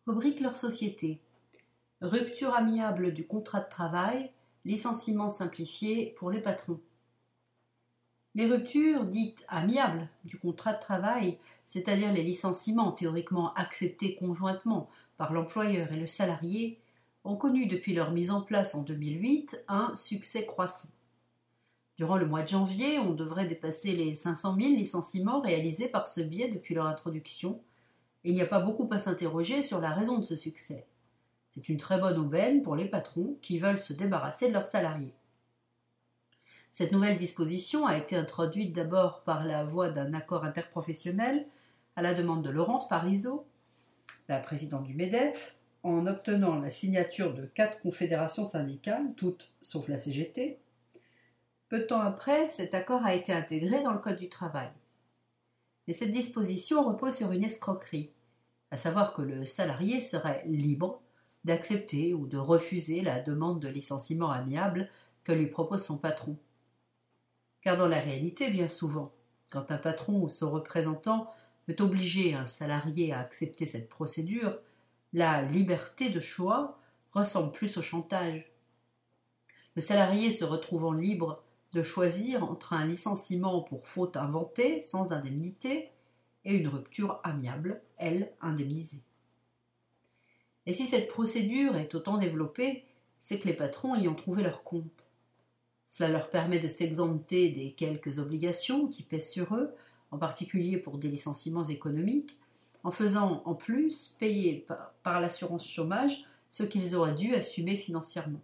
Rubrique leur société. Rupture amiable du contrat de travail, licenciement simplifié pour les patrons. Les ruptures dites amiables du contrat de travail, c'est-à-dire les licenciements théoriquement acceptés conjointement par l'employeur et le salarié, ont connu depuis leur mise en place en 2008 un succès croissant. Durant le mois de janvier, on devrait dépasser les 500 000 licenciements réalisés par ce biais depuis leur introduction, et il n'y a pas beaucoup à s'interroger sur la raison de ce succès. C'est une très bonne aubaine pour les patrons qui veulent se débarrasser de leurs salariés. Cette nouvelle disposition a été introduite d'abord par la voie d'un accord interprofessionnel à la demande de Laurence Parisot, la présidente du MEDEF, en obtenant la signature de 4 confédérations syndicales, toutes sauf la CGT. Peu de temps après, cet accord a été intégré dans le Code du travail. Mais cette disposition repose sur une escroquerie, à savoir que le salarié serait libre d'accepter ou de refuser la demande de licenciement amiable que lui propose son patron. Car dans la réalité, bien souvent, quand un patron ou son représentant veut obliger un salarié à accepter cette procédure, la liberté de choix ressemble plus au chantage. Le salarié se retrouvant libre de choisir entre un licenciement pour faute inventée, sans indemnité, et une rupture amiable, elle, indemnisée. Et si cette procédure est autant développée, c'est que les patrons y ont trouvé leur compte. Cela leur permet de s'exempter des quelques obligations qui pèsent sur eux, en particulier pour des licenciements économiques, en faisant en plus payer par l'assurance chômage ce qu'ils auraient dû assumer financièrement.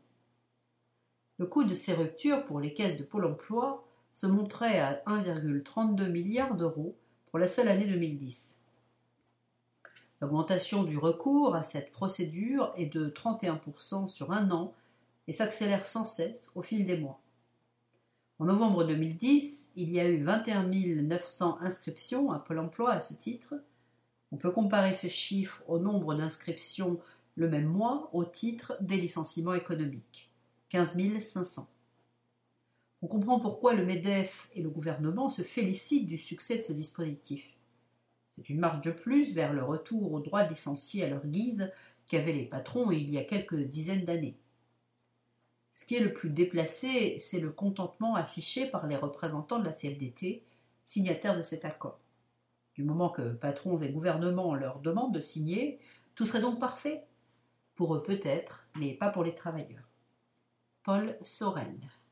Le coût de ces ruptures pour les caisses de Pôle emploi se monterait à 1,32 milliard d'euros pour la seule année 2010. L'augmentation du recours à cette procédure est de 31% sur un an et s'accélère sans cesse au fil des mois. En novembre 2010, il y a eu 21 900 inscriptions à Pôle emploi à ce titre. On peut comparer ce chiffre au nombre d'inscriptions le même mois au titre des licenciements économiques, 15 500. On comprend pourquoi le MEDEF et le gouvernement se félicitent du succès de ce dispositif. C'est une marche de plus vers le retour au droit de licencier à leur guise qu'avaient les patrons il y a quelques dizaines d'années. Ce qui est le plus déplacé, c'est le contentement affiché par les représentants de la CFDT, signataires de cet accord. Du moment que patrons et gouvernements leur demandent de signer, tout serait donc parfait. Pour eux peut-être, mais pas pour les travailleurs. Paul Sorel.